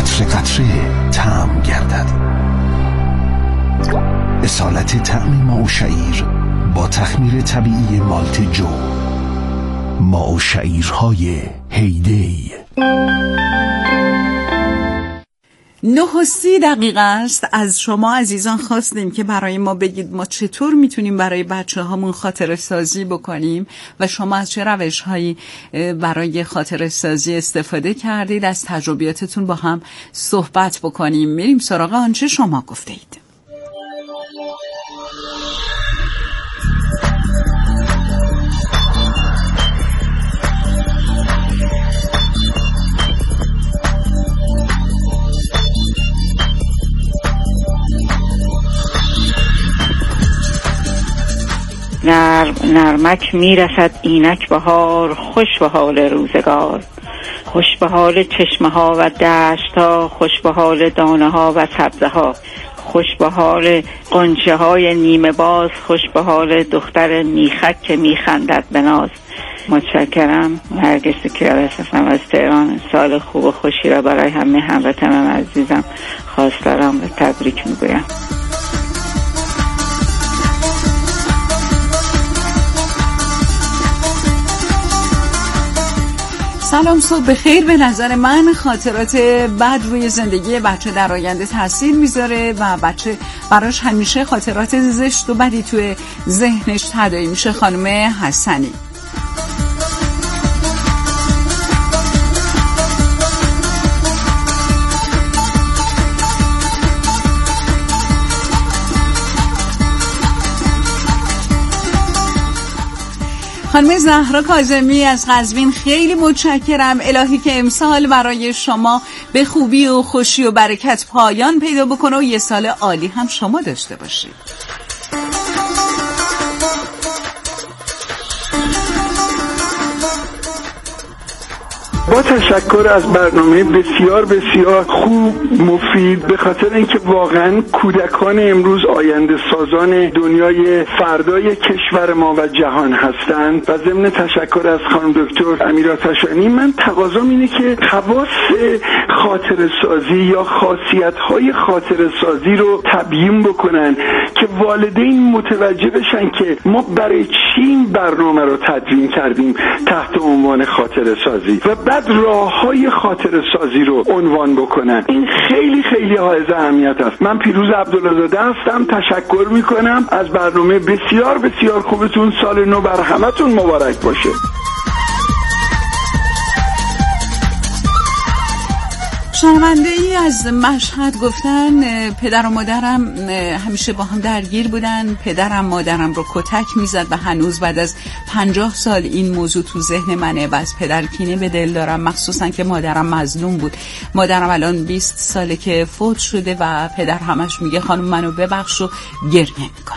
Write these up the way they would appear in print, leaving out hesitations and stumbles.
قطره قطره طعم گردد. اصالت طعم ماء شعیر با تخمیر طبیعی مالت جو. ماء شعیرهای هیدی. 9:30 است. از شما عزیزان خواستیم که برای ما بگید ما چطور میتونیم برای بچه هامون خاطره سازی بکنیم و شما از چه روش هایی برای خاطره سازی استفاده کردید. از تجربیاتتون با هم صحبت بکنیم. میریم سراغ آنچه شما گفته اید. نرمک میرسد اینک بهار، خوش به حال روزگار، خوش به حال چشمه ها و دشت ها، خوش به حال دانه ها و سبزه ها، خوش به حال قنچه های نیمه باز، خوش به حال دختر میخک که میخندد به ناز. متشکرم. نرگس کیارش هستم از تهران. سال خوب و خوشی را برای همه هموطنان عزیزم خواستارم و تبریک میگویم. سلام، صبح بخیر. به نظر من خاطرات بد روی زندگی بچه در آینده تاثیر میذاره و بچه براش همیشه خاطرات زشت و بدی توی ذهنش تداعی میشه. خانم حسنی. خانم زهرا کاظمی از قزوین، خیلی متشکرم. الهی که امسال برای شما به خوبی و خوشی و برکت پایان پیدا بکنه و یه سال عالی هم شما داشته باشید. با تشکر از برنامه بسیار بسیار خوب، مفید، به خاطر اینکه واقعا کودکان امروز آینده سازان دنیای فردای کشور ما و جهان هستند. و ضمن تشکر از خانم دکتر امیرا تشانی، من تقاضام اینه که خواص خاطره سازی یا خاصیت های خاطره سازی رو تبیین بکنن که والدین متوجه بشن که ما برای چی این برنامه رو تدوین کردیم تحت عنوان خاطره سازی و بعد راه‌های خاطره سازی رو عنوان بکنن. این خیلی خیلی حائز اهمیت است. من پیروز عبدالله‌زاده هستم. تشکر میکنم از برنامه بسیار بسیار خوبتون. سال نو بر همتون مبارک باشه. شنونده ای از مشهد گفتن پدر و مادرم همیشه با هم درگیر بودن. پدرم مادرم رو کتک میزد و هنوز بعد از 50 سال این موضوع تو ذهن منه و از پدر کینه به دل دارم، مخصوصا که مادرم مظلوم بود. مادرم الان 20 ساله که فوت شده و پدر همش میگه خانم منو ببخش و گریه میکنه.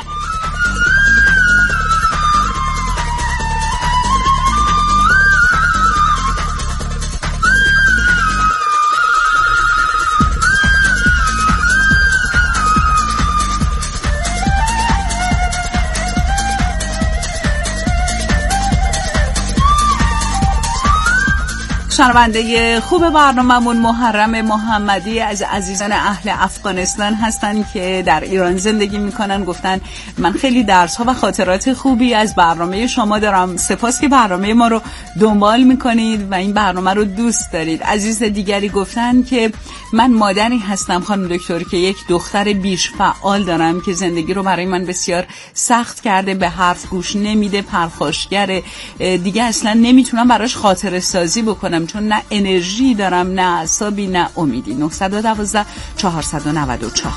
شنونده خوب برنامه‌مون محرم محمدی از عزیزان اهل افغانستان هستن که در ایران زندگی میکنن. گفتن من خیلی درس‌ها و خاطرات خوبی از برنامه شما دارم. سپاس که برنامه ما رو دنبال میکنید و این برنامه رو دوست دارید. عزیز دیگری گفتن که من مادری هستم خانم دکتر که یک دختر بیش فعال دارم که زندگی رو برای من بسیار سخت کرده. به حرف گوش نمیده، پرخاشگره. دیگه اصلا نمیتونم براش خاطره سازی بکنم چون نه انرژی دارم، نه اعصابی، نه امیدی. 912 494.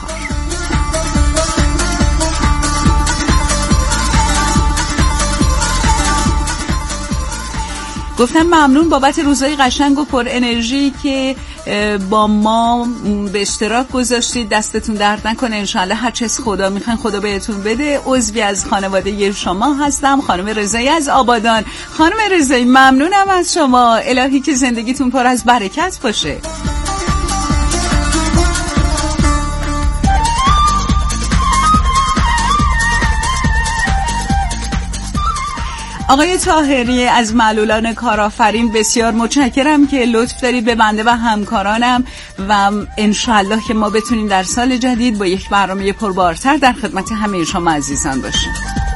گفتم ممنون بابت روزهای قشنگ و پر انرژی که با ما به اشتراک گذاشتید. دستتون درد نکنه. انشالله هر چیز خدا میخواین خدا بهتون بده. عضوی از خانواده شما هستم، خانم رضایی از آبادان. خانم رضایی ممنونم از شما. الهی که زندگیتون پر از برکت باشه. آقای طاهری از معلولان کارآفرین بسیار متشکرم که لطف دارید به بنده و همکارانم و انشالله که ما بتونیم در سال جدید با یک برنامه پربارتر در خدمت همه شما عزیزان باشیم.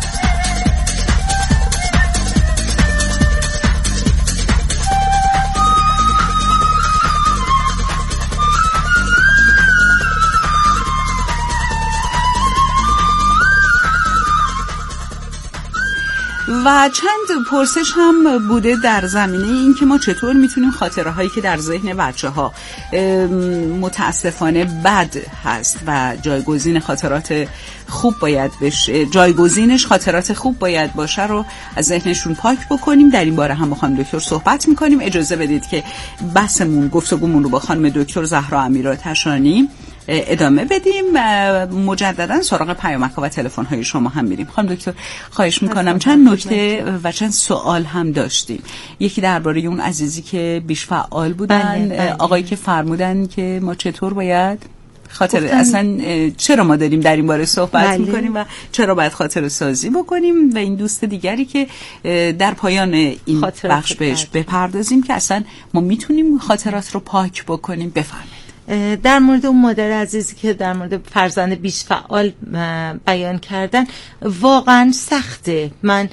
و چند پرسش هم بوده در زمینه این که ما چطور میتونیم خاطره هایی که در ذهن بچه ها متاسفانه بد هست و جایگزینش خاطرات خوب باید باشه رو از ذهنشون پاک بکنیم. در این باره هم با خانم دکتر صحبت میکنیم. اجازه بدید که بحثمون گفتگومون رو با خانم دکتر زهرا امیراتشانی ادامه بدیم. مجددا سراغ پیامک و تلفن های شما هم میریم. خانم دکتر خواهش میکنم چند نکته و چند سوال هم داشتیم. یکی درباره اون عزیزی که بیش فعال بودن، بله. آقایی که فرمودن که ما چطور باید اصلا چرا ما داریم در این باره صحبت میکنیم و چرا باید خاطره سازی بکنیم، و این دوست دیگری که در پایان این بخش بهش بپردازیم که اصلا ما میتونیم خاطرات رو پاک بکنیم. بفرمایید. در مورد اون مادر عزیزی که در مورد فرزند بیش فعال بیان کردن، واقعا سخته. من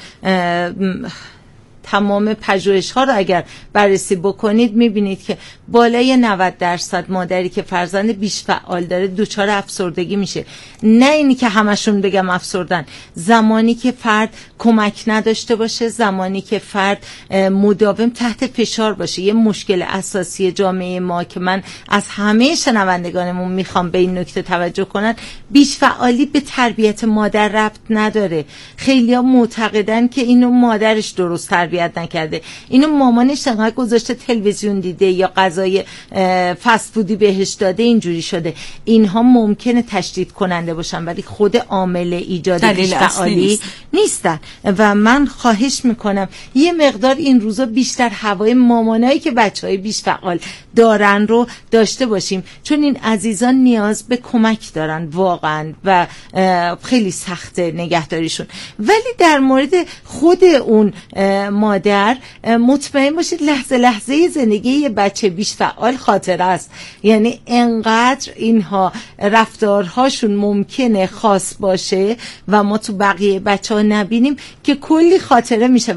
تمام پژوهش‌ها رو اگر بررسی بکنید می‌بینید که بالای 90% مادری که فرزند بیش فعال داره دچار افسردگی میشه. نه اینی که همشون بگم افسردن، زمانی که فرد کمک نداشته باشه، زمانی که فرد مداوم تحت فشار باشه. یه مشکل اساسی جامعه ما که من از همه شنوندگانمون میخوام به این نکته توجه کنن، بیش فعالی به تربیت مادر ربط نداره. خیلی‌ها معتقدن که اینو مادرش درست تربیت نکرده، اینو مامانش انقدر گذاشته تلویزیون دیده یا غذای فست فودی بهش داده اینجوری شده. اینها ممکنه تشدید کننده باشن ولی خود عامل ایجاد بیش فعالی نیستن. و من خواهش میکنم یه مقدار این روزا بیشتر هوای مامانایی که بچهای بیش فعال دارن رو داشته باشیم، چون این عزیزان نیاز به کمک دارن واقعا و خیلی سخته نگهداریشون. ولی در مورد خود اون مادر مطمئن باشید لحظه لحظه زندگی یه بچه بیش فعال خاطره است. یعنی انقدر اینها رفتارهاشون ممکنه خاص باشه و ما تو بقیه بچه ها نبینیم که کلی خاطره میشه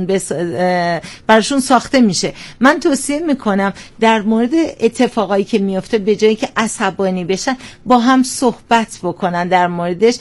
براشون ساخته میشه. من توصیه میکنم در مورد اتفاقایی که میفته به جایی که عصبانی بشن با هم صحبت بکنن در موردش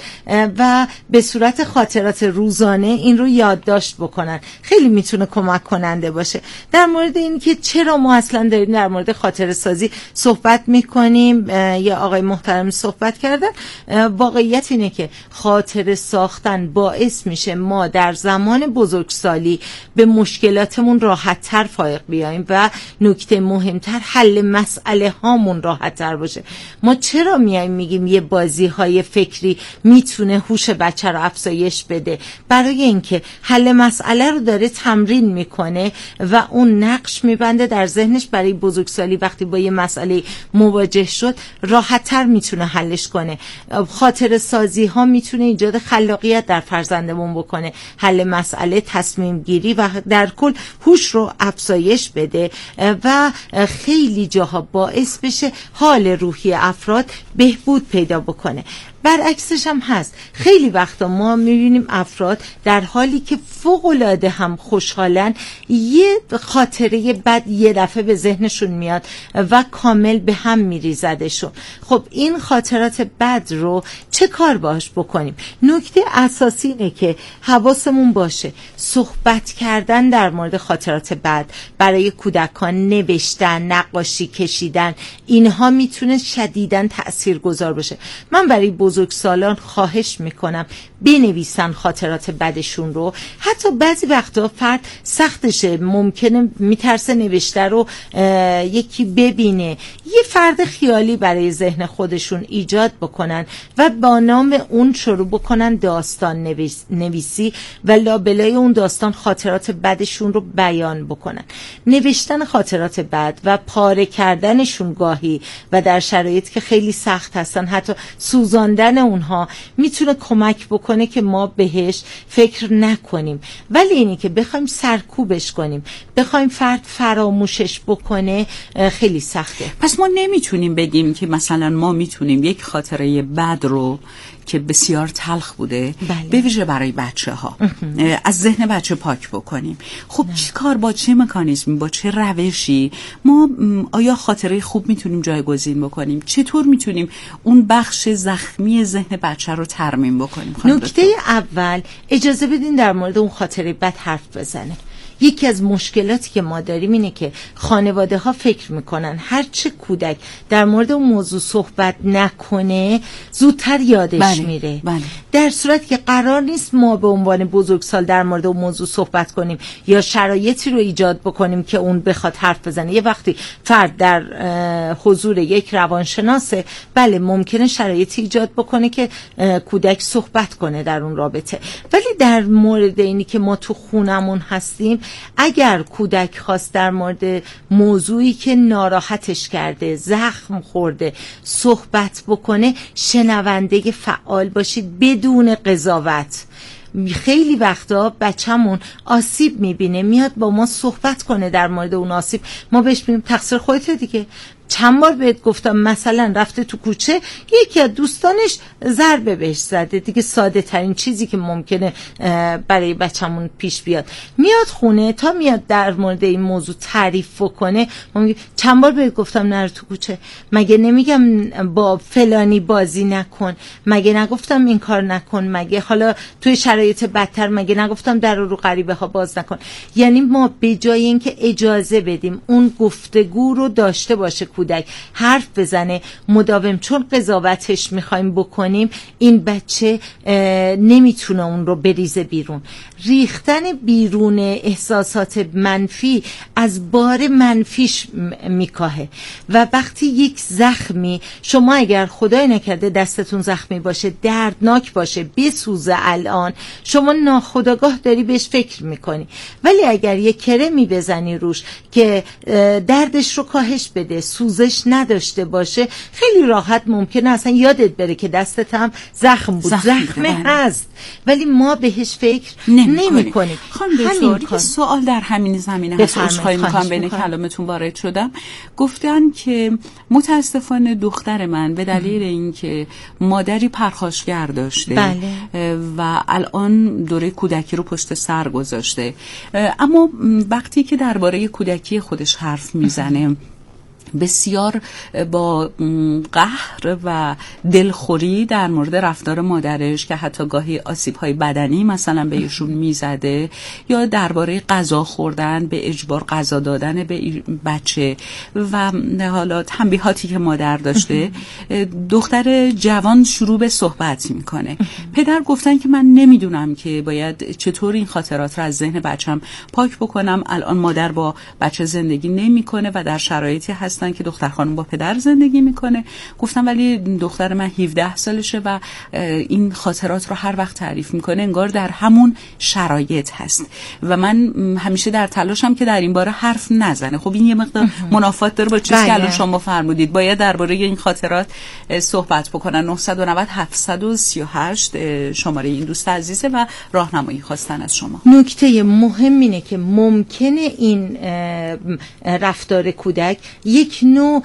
و به صورت خاطرات روزانه این رو یادداشت بکنن. خیلی میتونه کمک کننده باشه. در مورد این که چرا ما اصلا داریم در مورد خاطره سازی صحبت میکنیم یا آقای محترم صحبت کردن، واقعیت اینه که خاطره ساختن باعث میشه ما در زمان بزرگسالی به مشکلاتمون راحت تر فائق بیاییم و نکته مهمتر حل مسئله هامون راحت تر باشه. ما چرا میایم میگیم یه بازی های فکری میتونه هوش بچه رو افزایش بده؟ برای اینکه حل مسئله رو داره تمرین میکنه و اون نقش میبنده در ذهنش برای بزرگسالی. وقتی با یه مسئله مواجه شد راحت تر میتونه حلش کنه. خاطره سازی ها میتونه ایجاد خلاقیت در فرزندمون بکنه، حل مسئله، تصمیم گیری و در کل هوش رو افزایش بده و خیلی جاها باعث بشه حال روحی افراد بهبود پیدا بکنه. برعکسش هم هست. خیلی وقتا ما میبینیم افراد در حالی که فوق‌العاده هم خوشحالن یه خاطره بد یه دفعه به ذهنشون میاد و کامل به هم میریزدشون. خب این خاطرات بد رو چه کار باش بکنیم؟ نکته اساسی اینه که حواسمون باشه صحبت کردن در مورد خاطرات بد برای کودکان، نوشتن، نقاشی کشیدن، اینها میتونه شدیداً تأثیرگذار باشه. من برای بزرگسالان خواهش میکنم بنویسن خاطرات بدشون رو. حتی بعضی وقتا فرد سختشه، ممکنه میترسه نوشته رو یکی ببینه، یه فرد خیالی برای ذهن خودشون ایجاد بکنن و با نام اون شروع بکنن داستان نویسی و لابلای اون داستان خاطرات بدشون رو بیان بکنن. نوشتن خاطرات بد و پاره کردنشون گاهی و در شرایط که خیلی سخت هستن حتی سوزاندن خوندن اونها میتونه کمک بکنه که ما بهش فکر نکنیم. ولی اینی که بخوایم سرکوبش کنیم، بخوایم فرد فراموشش بکنه، خیلی سخته. پس ما نمیتونیم بگیم که مثلا ما میتونیم یک خاطره بد رو که بسیار تلخ بوده به ویژه برای بچه ها از ذهن بچه پاک بکنیم. خب چی کار، با چه مکانیزمی، با چه روشی ما آیا خاطره خوب میتونیم جایگزین بکنیم؟ چطور میتونیم اون بخش زخمی ذهن بچه رو ترمیم بکنیم؟ نکته اول اجازه بدین در مورد اون خاطره بد حرف بزنه. یکی از مشکلاتی که ما داریم اینه که خانواده ها فکر میکنن هرچه کودک در مورد اون موضوع صحبت نکنه زودتر یادش میره. در صورتی که قرار نیست ما به عنوان بزرگسال در مورد اون موضوع صحبت کنیم یا شرایطی رو ایجاد بکنیم که اون بخواد حرف بزنه. یه وقتی فرد در حضور یک روانشناسه، بله ممکنه شرایطی ایجاد بکنه که کودک صحبت کنه در اون رابطه. ولی در مورد اینی که ما تو خونمون هستیم، اگر کودک خواست در مورد موضوعی که ناراحتش کرده، زخم خورده صحبت بکنه، شنونده فعال باشید بدون قضاوت. خیلی وقتا بچه‌مون آسیب میبینه، میاد با ما صحبت کنه در مورد اون آسیب، ما بهش میگیم تقصیر خودته دیگه. چند بار بهت گفتم مثلا رفته تو کوچه یکی از دوستانش ضربه بهش زده دیگه. ساده ترین چیزی که ممکنه برای بچه‌مون پیش بیاد. میاد خونه تا میاد در مورد این موضوع تعریف کنه، ما میگیم چند بار بهت گفتم نرو تو کوچه، مگه نمیگم با فلانی بازی نکن، مگه نگفتم این کار نکن، مگه حالا توی شرایط بدتر مگه نگفتم در رو غریبه ها باز نکن. یعنی ما به جای اینکه اجازه بدیم اون گفتگو رو داشته باشه، کودک حرف بزنه مداوم، چون قضاوتش میخوایم بکنیم، این بچه نمیتونه اون رو بریزه بیرون. ریختن بیرون احساسات منفی از بار منفیش میکاهه. و وقتی یک زخمی، شما اگر خدای نکرده دستتون زخمی باشه، دردناک باشه، بسوزه، الان شما ناخودآگاه داری بهش فکر میکنی. ولی اگر یک کرمی بزنی روش که دردش رو کاهش بده، سوزش نداشته باشه، خیلی راحت ممکنه اصلا یادت بره که دستت هم زخم بود. زخمه هست ولی ما بهش فکر نمی کنیم. خانم دکتر، یه سوال در همین زمینه هست، عذرخواهی میکنم بین کلامتون وارد شدم. گفتن که متاسفانه دختر من به دلیل اینکه مادری پرخاشگر داشته و الان دوره کودکی رو پشت سر گذاشته، اما وقتی که درباره کودکی خودش حرف میزنه بسیار با قهر و دلخوری در مورد رفتار مادرش که حتی گاهی آسیب‌های بدنی مثلا بهشون میزده، یا درباره غذا خوردن، به اجبار غذا دادن به بچه و حالا تنبیهاتی که مادر داشته، دختر جوان شروع به صحبت میکنه. پدر گفتن که من نمیدونم که باید چطور این خاطرات رو از ذهن بچم پاک بکنم. الان مادر با بچه زندگی نمیکنه و در شرایطی هست که دختر خانم با پدر زندگی میکنه. گفتم ولی دختر من 17 سالشه و این خاطرات رو هر وقت تعریف میکنه انگار در همون شرایط هست و من همیشه در تلاشم که در این باره حرف نزنه. خب این یه مقدار منافات داره با چیزی که الان شما فرمودید، باید درباره این خاطرات صحبت بکنن. 990 738 شماره این دوست عزیزه و راهنمایی خواستن از شما. نکته مهم اینه که ممکنه این رفتار کودک یک نوع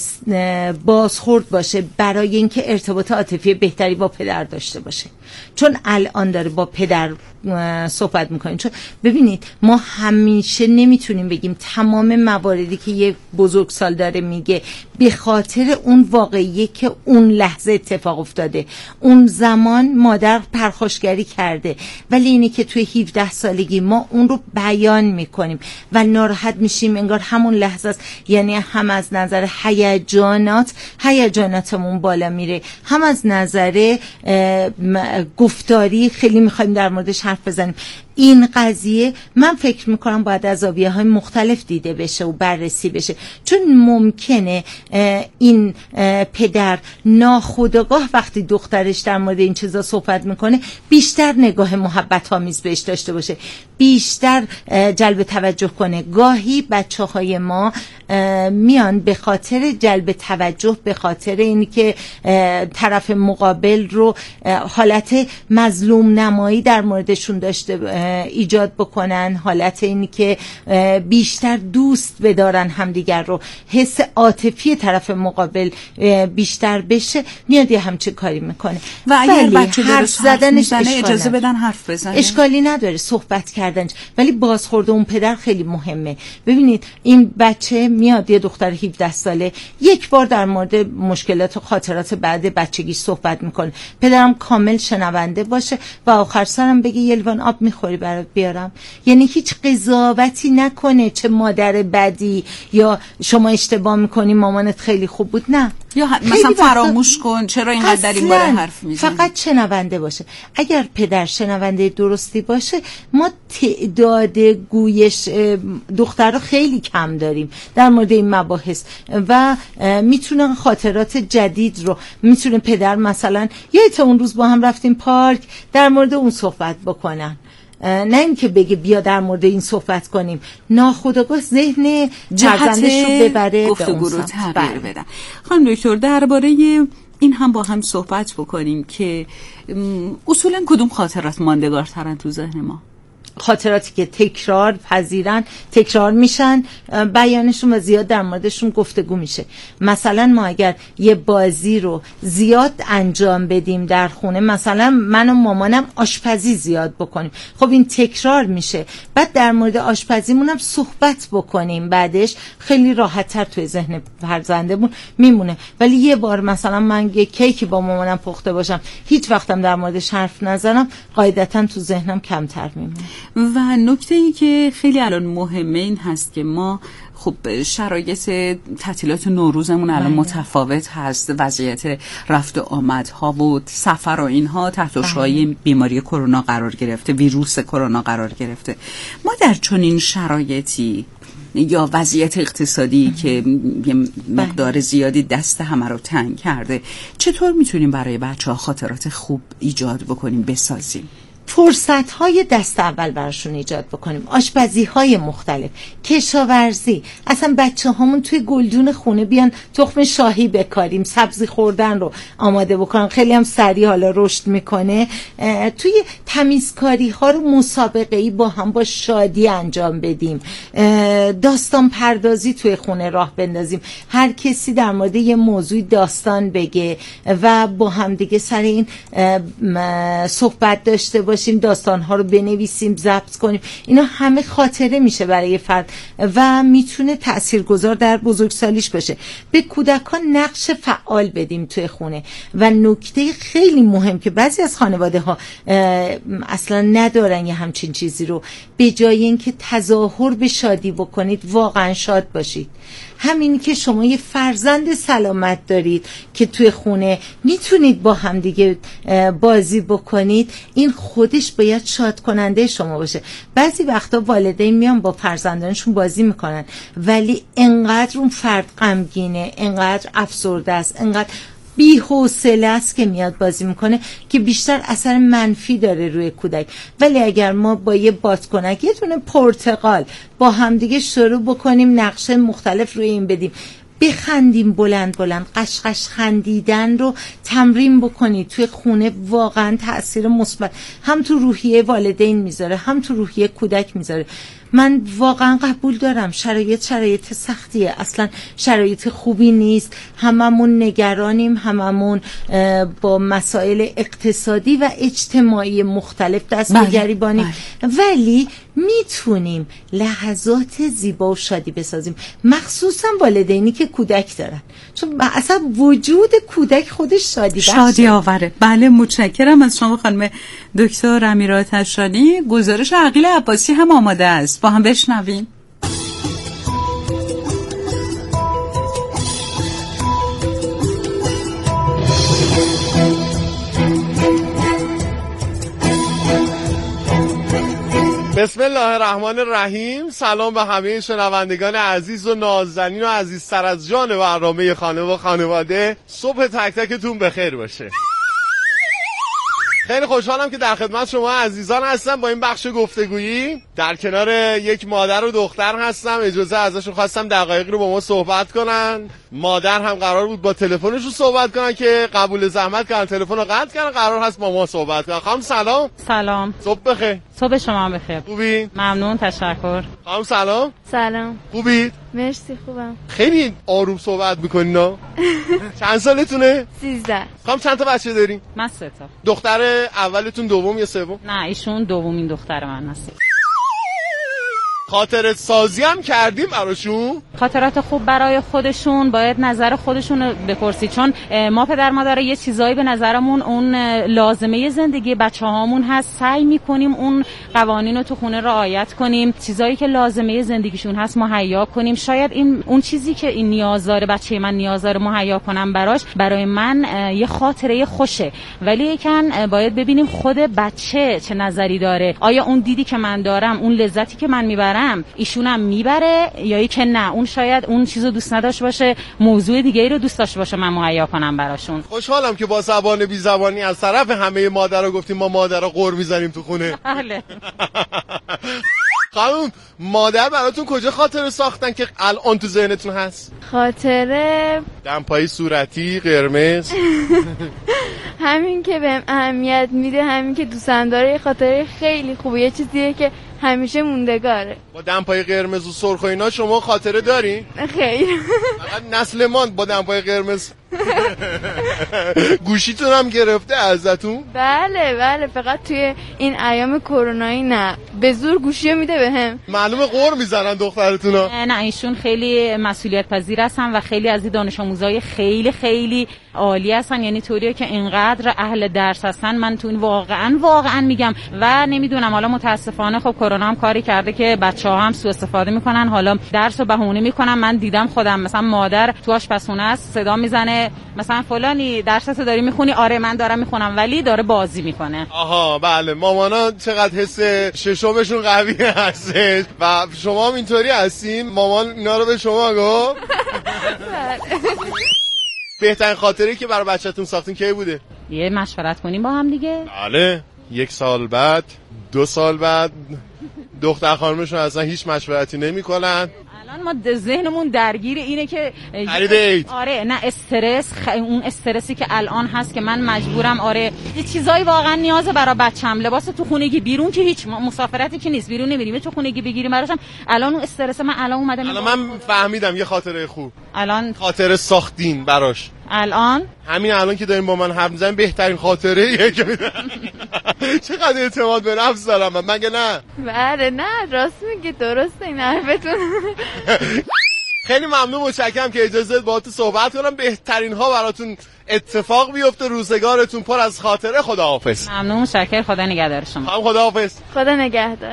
بازخورد باشه برای اینکه ارتباط عاطفی بهتری با پدر داشته باشه، چون الان داره با پدر صحبت میکنیم. چون ببینید ما همیشه نمیتونیم بگیم تمام مواردی که یه بزرگسال داره میگه به خاطر اون واقعیه که اون لحظه اتفاق افتاده، اون زمان مادر پرخاشگری کرده، ولی اینی که توی 17 سالگی ما اون رو بیان میکنیم و ناراحت میشیم انگار همون لحظه است. یعنی هم از نظر هیجاناتمون بالا میره، هم از نظر گفتاری خیلی میخوایم در موردش حرف بزنیم. این قضیه من فکر میکنم باید از زاویه‌های مختلف دیده بشه و بررسی بشه، چون ممکنه این پدر ناخودآگاه وقتی دخترش در مورد این چیزا صحبت میکنه بیشتر نگاه محبت آمیز بهش داشته باشه، بیشتر جلب توجه کنه. گاهی بچه‌های ما میان به خاطر جلب توجه، به خاطر اینکه طرف مقابل رو حالت مظلوم نمایی در موردشون داشته ایجاد بکنن، حالت اینی که بیشتر دوست بدارن همدیگر رو، حس عاطفی طرف مقابل بیشتر بشه، میاد یه همچه کاری میکنه. و اگر بچه حرف زدنش اجازه بدن حرف بزنه، اشکالی نداره صحبت کردنش، ولی بازخورد اون پدر خیلی مهمه. ببینید این بچه میاد، یه دختر 17 ساله، یک بار در مورد مشکلات و خاطرات بعد بچگیش صحبت میکنه، پدرم کامل شنونده باشه و آخر سرم بگه یه لیوان آب میخوری برات بیارم. یعنی هیچ قضاوتی نکنه چه مادر بدی یا شما اشتباه میکنی مامانت خیلی خوب بود، نه، یا مثلا فراموش کن چرا اینقدر در این باره حرف میزنی. فقط شنونده باشه. اگر پدر شنونده درستی باشه، ما تعداد گویش دختر رو خیلی کم داریم در مورد این مباحث و میتونه خاطرات جدید رو، میتونه پدر مثلا یادت اون روز با هم رفتیم پارک، در مورد اون صحبت بکنن، نه اینکه بگه بیا در مورد این صحبت کنیم. ناخودآگاه ذهن فرزندش رو ببره گفتگو رو تغییر بدن. خانم دکتر درباره این هم با هم صحبت بکنیم که اصولا کدوم خاطرات ماندگارترن تو ذهن ما؟ خاطراتی که تکرار پذیرن، تکرار میشن، بیانشون و زیاد در موردشون گفتگو میشه. مثلا ما اگر یه بازی رو زیاد انجام بدیم در خونه، مثلا من و مامانم آشپزی زیاد بکنیم، خب این تکرار میشه، بعد در مورد آشپزیمون هم صحبت بکنیم، بعدش خیلی راحت‌تر توی ذهن فرزندمون میمونه. ولی یه بار مثلا من یه کیکی با مامانم پخته باشم، هیچ وقتم در موردش حرف نزنم، قاعدتاً تو ذهنم کمتر میمونه. و نکته‌ای که خیلی الان مهمه این هست که ما خب شرایط تعطیلات نوروزمون الان متفاوت هست، وضعیت رفت و آمدها و سفر و اینها تحت شعاع بیماری کرونا قرار گرفته، ویروس کرونا قرار گرفته. ما در چنین شرایطی یا وضعیت اقتصادی که یه مقدار زیادی دست همه رو تنگ کرده، چطور میتونیم برای بچه‌ها خاطرات خوب ایجاد بکنیم، بسازیم؟ فرصت‌های دست اول براشون ایجاد بکنیم، آشپزی‌های مختلف، کشاورزی. اصلا بچه‌هامون توی گلدون خونه بیان تخم شاهی بکاریم، سبزی خوردن رو آماده بکنن، خیلی هم سریع حالا رشد میکنه. توی تمیزکاری‌ها رو مسابقه‌ای با هم با شادی انجام بدیم، داستان پردازی توی خونه راه بندازیم، هر کسی در مورد یه موضوع داستان بگه و با هم دیگه سر این صحبت داشته باشیم، داستان‌ها رو بنویسیم، ضبط کنیم. اینا همه خاطره میشه برای فرد و میتونه تاثیرگذار در بزرگسالیش باشه. به کودکان نقش فعال بدیم توی خونه. و نکته خیلی مهم که بعضی از خانواده‌ها اصلا ندارن یه همچین چیزی رو، به جای اینکه تظاهر به شادی بکنید، واقعا شاد باشید. همین که شما یه فرزند سلامت دارید که توی خونه میتونید با هم دیگه بازی بکنید، این خودش باید شاد کننده شما باشه. بعضی وقتا والدین میان با فرزندانشون بازی میکنن، ولی انقدر اون فرد غمگینه، انقدر افسرده است، انقدر بی حوصله است که میاد بازی میکنه که بیشتر اثر منفی داره روی کودک. ولی اگر ما با یه بادکنک، یه دونه پرتقال با همدیگه شروع بکنیم نقشه مختلف روی این بدیم، بخندیم بلند بلند، قشقش خندیدن رو تمرین بکنید توی خونه، واقعا تأثیر مثبت هم تو روحیه والدین میذاره، هم تو روحیه کودک میذاره. من واقعا قبول دارم شرایط سختیه، اصلا شرایط خوبی نیست، هممون نگرانیم، هممون با مسائل اقتصادی و اجتماعی مختلف دست به گریبانیم، ولی میتونیم لحظات زیبا و شادی بسازیم، مخصوصا والدینی که کودک دارن، چون اصلا وجود کودک خودش شادی آوره. بله، متشکرم از شما خانم دکتر امیرا تشانی. گزارش عقیل عباسی هم آماده است، با هم بشنویم. بسم الله الرحمن الرحیم. سلام به همه شنوندگان عزیز و نازنین و عزیزتر از جان برنامه خانه و خانواده. صبح تک تکتون بخیر باشه. خیلی خوشحالم که در خدمت شما عزیزان هستم با این بخش گفتگویی. در کنار یک مادر و دختر هستم. اجازه ازشون خواستم دقایقی رو با ما صحبت کنن. مادر هم قرار بود با تلفنشون صحبت کنن که قبول زحمت کردن، تلفن رو قطع کردن، قرار هست با ما صحبت کنن. خانم سلام. سلام. صبح بخیر. صبح شما بخیر. خوبی؟ ممنون، تشکر. خانم سلام. سلام. خوبی؟ مرسی، خوبم. خیلی آروم صحبت میکنین ها. چند سالتونه؟ 13. خانم چند تا بچه دارین؟ من 3 تا. دختر اولتون دوم یا سوم؟ نه ایشون دومین دختر من هست. خاطرات سازی هم کردیم براشون. خاطرات خوب برای خودشون باید نظر خودشون رو بپرسید، چون ما پدر مادر یه چیزایی به نظرمون اون لازمه زندگی بچه‌هامون هست، سعی می‌کنیم اون قوانین رو تو خونه رعایت کنیم، چیزایی که لازمه زندگیشون هست مهیا کنیم. شاید این اون چیزی که این نیاز داره، بچه من نیاز داره مهیا کنم براش، برای من یه خاطره خوشه. ولی یکن باید ببینیم خود بچه چه نظری داره. آیا اون دیدی که من دارم، اون لذتی که من میبرم ایشونم میبره یا ای که نه، اون شاید اون چیزو دوست نداشته باشه، موضوع دیگه ای رو دوست داشته باشه من مهیا کنم براشون. خوشحالم که با زبان بی زبانی از طرف همه مادرها گفتیم ما مادرها قُر میزنیم تو خونه. بله. خانم مادر براتون کجا خاطره ساختن که الان تو ذهنتون هست؟ خاطره دمپایی صورتی قرمز. همین که بهم اهمیت میده، همین که دوستم داره، یه خاطره خیلی خوبه، یه چیزیه که همیشه موندگاره. با دمپایی قرمز و سرخ و اینا شما خاطره دارین؟ خیلی. فقط نسل ما با دمپایی قرمز. گوشیتون هم گرفته ازتون؟ بله فقط توی این ایام کرونایی نه، به زور گوشیو میده بهم. معلومه قُر میزنن دخترتونا. نه ایشون خیلی مسئولیت پذیر هستن و خیلی از این دانش آموزای خیلی خیلی عالی هستن، یعنی طوریه که اینقدر اهل درس هستن. من تو این واقعا میگم و نمیدونم، حالا متاسفانه خب کرونا هم کاری کرده که بچه‌ها هم سوء استفاده میکنن، حالا درس رو بهونه میکنن. من دیدم خودم مثلا مادر تو آشپزخونه است صدا میزنه مثلا فلانی درستو داری میخونی؟ آره من دارم میخونم، ولی داره بازی میکنه. آها بله، مامانا چقدر حس ششمشون قوی هستش و شما هم اینطوری هستین؟ مامان اینا رو به شما گفت؟ بهترین خاطره که برای بچه‌تون ساختین کی بوده؟ یه مشورت کنیم با هم دیگه. بله، 1 سال بعد 2 سال بعد دختر خانمشون اصلا هیچ مشورتی نمیکنن. الان ما ذهنمون درگیر اینه که خرید عید. آره نه استرس، اون استرسی که الان هست که من مجبورم آره یه چیزایی واقعا نیازه برای بچم، لباس تو خونگی، بیرون که هیچ مسافرتی که نیست، بیرون نمیریم، تو خونگی بگیریم براشم. الان اون استرس من الان اومده. الان من فهمیدم یه خاطره خوب. الان خاطره ساختین براش. الان که داریم با من حرف میزنیم بهترین خاطره ایه که چقدر اعتماد به نفس دارم من، مگه نه؟ بله نه راست میگی، درسته این حرفتون. خیلی ممنون، متشکرم که اجازه دادید باهاتون صحبت کنم. بهترین ها براتون اتفاق بیفته، روزگارتون پر از خاطره. خداحافظ. ممنون، متشکرم، خدا نگهدار شما. خداحافظ. خدا نگهدار.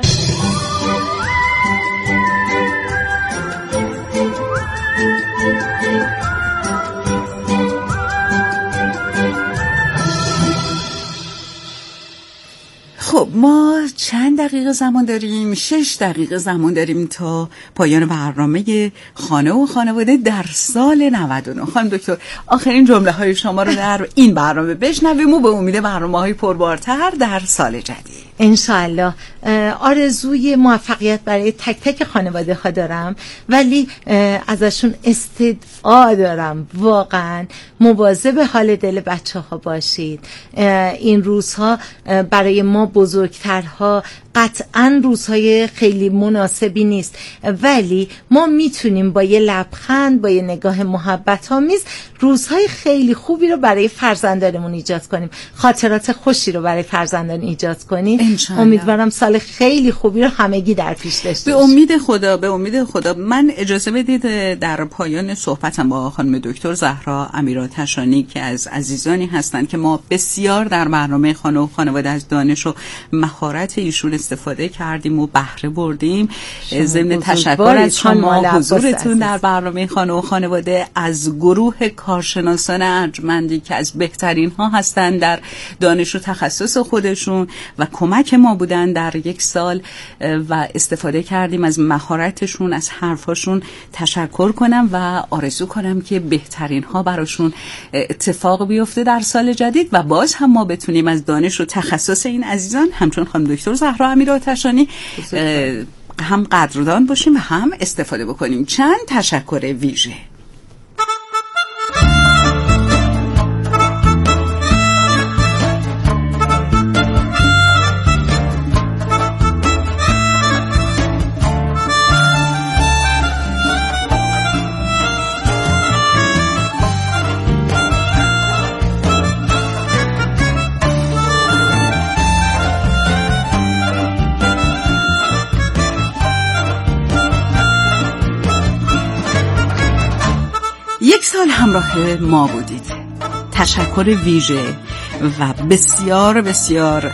خب ما چند دقیقه زمان داریم؟ 6 دقیقه زمان داریم تا پایان برنامه خانه و خانواده در سال 99. خانم دکتر آخرین جمله های شما رو در این برنامه بشنویم و به امید برنامه های پربارتر در سال جدید. انشاءالله. آرزوی موفقیت برای تک تک خانواده ها دارم، ولی ازشون استدعا دارم واقعا مواظب حال دل بچه ها باشید. این روزها برای ما بزرگترها قطعا روزهای خیلی مناسبی نیست، ولی ما میتونیم با یه لبخند، با یه نگاه محبت آمیز روزهای خیلی خوبی رو برای فرزندانمون ایجاد کنیم، خاطرات خوشی رو برای فرزندان ایجاد کنیم. امیدوارم سال خیلی خوبی رو همگی در پیش داشته باشیم. به امید خدا. من اجازه بدید در پایان صحبتم با خانم دکتر زهرا امیرآتشانی که از عزیزانی هستند که ما بسیار در برنامه خانه و خانواده از دانش و مهارت ایشون استفاده کردیم و بهره بردیم. ضمن تشکر از شما حضورتون در برنامه خانه و خانواده، از گروه کارشناسان ارجمندی که از بهترین ها هستند در دانش و تخصص خودشون و کمک ما بودن در 1 سال و استفاده کردیم از مهارتشون، از حرفاشون تشکر کنم و آرزو کنم که بهترین ها براشون اتفاق بیفته در سال جدید و باز هم ما بتونیم از دانش و تخصص این عزیزان همچون خانم دکتر زهرا امیرآتشانی هم قدردان باشیم و هم استفاده بکنیم. چند تشکر ویژه. همراه ما بودید. تشکر ویژه و بسیار بسیار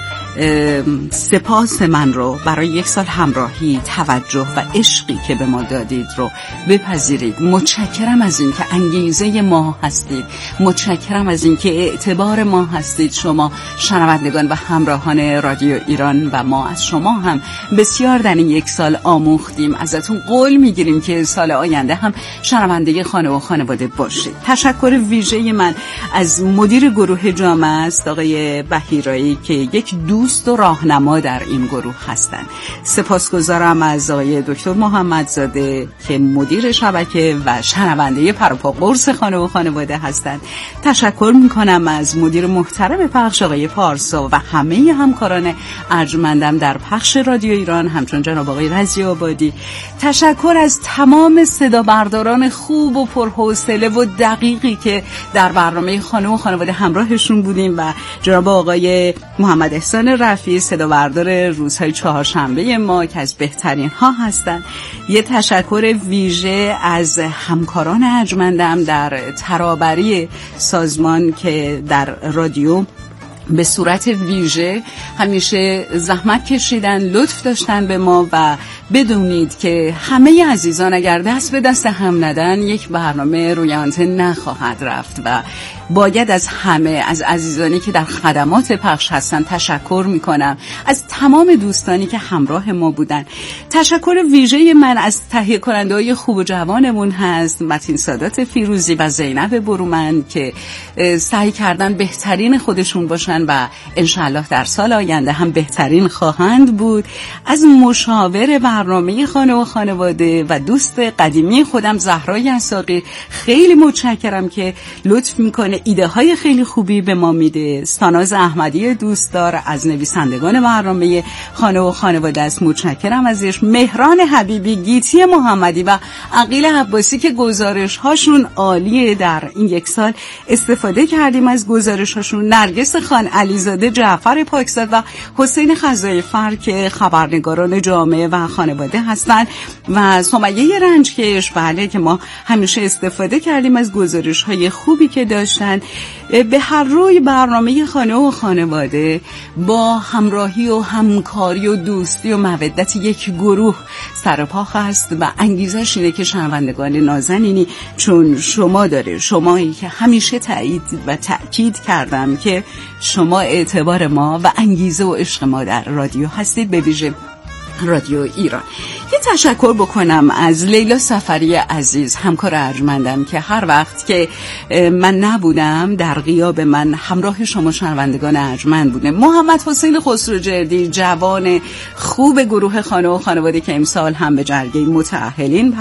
سپاس من رو برای 1 سال همراهی، توجه و عشقی که به ما دادید رو بپذیرید. متشکرم از این که انگیزه ما هستید، متشکرم از این که اعتبار ما هستید شما شنوندگان و همراهان رادیو ایران و ما از شما هم بسیار در این 1 سال آموختیم. ازتون قول میگیریم که سال آینده هم شنونده خانه و خانواده باشید. تشکر ویژه من از مدیر گروه جامعه است آقای بهیرایی که یک دوست و راهنما در این گروه هستند. سپاسگزارم از آقای دکتر محمدزاده که مدیر شبکه و شنونده پروپا قرص خانه و خانواده هستند. تشکر میکنم از مدیر محترم پخش آقای پارسا و همه همکاران ارجمندم در پخش رادیو ایران همچون جناب آقای رضی آبادی. تشکر از تمام صدا برداران خوب و پرحوصله و دقیقی که در برنامه خانه و خانواده همراهشون بودیم و جناب آقای محمد احسان رفیع صدا بردار روزهای چهارشنبه ما که از بهترین ها هستن. یه تشکر ویژه از همکاران ارجمندم در ترابری سازمان که در رادیو به صورت ویژه همیشه زحمت کشیدن، لطف داشتن به ما و بدونید که همه عزیزان اگر دست به دست هم ندن یک برنامه روی آنتن نخواهد رفت و باید از همه، از عزیزانی که در خدمات پخش هستن تشکر میکنم، از تمام دوستانی که همراه ما بودن. تشکر ویژه من از تهیه کننده های خوب و جوانمون هست متین سادات فیروزی و زینب برومند که سعی کردن بهترین خودشون باشن و انشالله در سال آینده هم بهترین خواهند بود. از مشاور برنامه خانه و خانواده و دوست قدیمی خودم زهرای اساقی خیلی متشکرم که لطف میکنه، ایده های خیلی خوبی به ما میده. ساناز احمدی دوستدار از نویسندگان برنامه خانه و خانواده است، متشکرم ازش. مهران حبیبی، گیتی محمدی و عقیل عباسی که گزارش هاشون عالیه. در این 1 سال استفاده کردیم از گزارش هاشون. نرگس خان علیزاده، جعفر پاکزاد و حسین خزایفر که خبرنگاران جامعه و خانواده هستن و سمیه رنجکش، بله، که ما همیشه استفاده کردیم از گزارش های خوبی که داشتن. به هر روی برنامه خانه و خانواده با همراهی و همکاری و دوستی و مودت یک گروه سرپا هست و انگیزش اینه که شنوندگان نازنینی چون شما داره، شمایی که همیشه تایید و تأکید کردم که شما اعتبار ما و انگیزه و عشق ما در رادیو هستید، به ویژه رادیو ایران. یه تشکر بکنم از لیلا سفری عزیز، همکار ارجمندم که هر وقت که من نبودم در غیاب من همراه شما شنوندگان ارجمند بوده. محمد حسین خسروجردی، جوان خوب گروه خانه و خانواده که امسال هم به جرگه متأهلین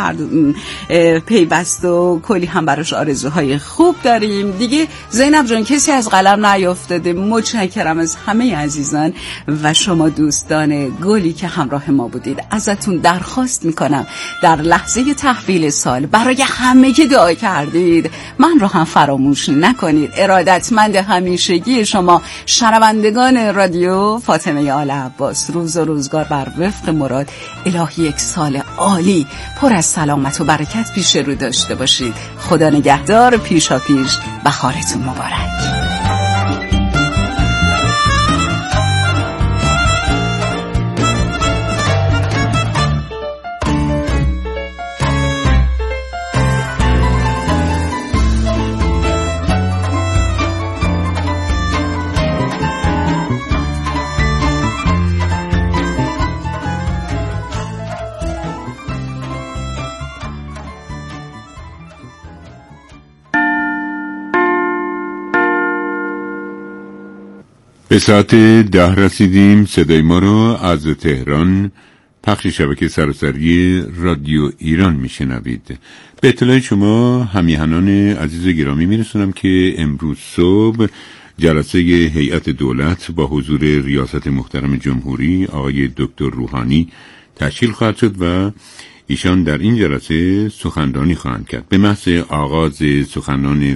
پیوست و کلی هم براش آرزوهای خوب داریم. دیگه زینب جان کسی از قلم نیافتاده. متشکرم از همه عزیزان و شما دوستان گلی که همراه ما بودید. ازتون درخواست میکنم در لحظه تحویل سال برای همه که دعا کردید من رو هم فراموش نکنید. ارادتمند همیشگی شما شنوندگان رادیو فاطمه آل عباس. روز و روزگار بر وفق مراد. الهی 1 سال عالی پر از سلامت و برکت پیش رو داشته باشید. خدا نگهدار. پیشا پیش بهارتون مبارک. به ساعت 10 رسیدیم. صدای ما رو از تهران پخش شبکه سراسری رادیو ایران میشنوید. به اطلاع شما همیهنان عزیز گرامی میرسونم که امروز صبح جلسه هیئت دولت با حضور ریاست محترم جمهوری آقای دکتر روحانی تشکیل خواهد شد و ایشان در این جلسه سخنرانی خواهند کرد. به محض آغاز سخنان